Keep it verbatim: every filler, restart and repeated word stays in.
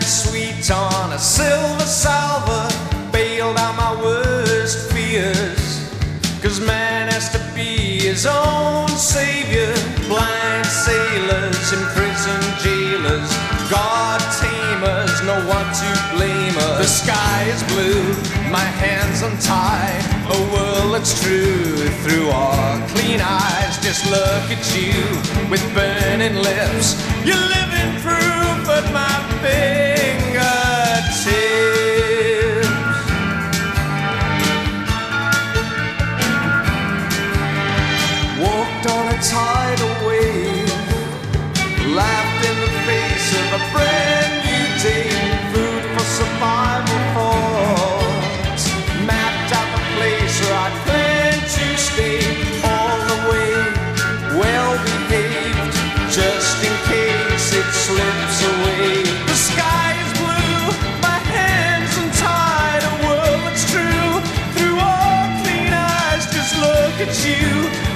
sweet on a silver salver, bailed out my worst fears. Cause man has to be his own savior. Blind sailors, imprisoned jailers, God tamers know what to blame us. The sky is blue, my hands untied, a world that's true through our clean eyes. Just look at you with burning lips, you're living proof at my fingertips. Walked on a tidal wave, laughed in the face of a brand new day. Food for survival thoughts, mapped out the place where I plan to stay. All the way well behaved, just in case it slips away. The sky is blue, my hands untied, a world that's true through all clean eyes. Just look at you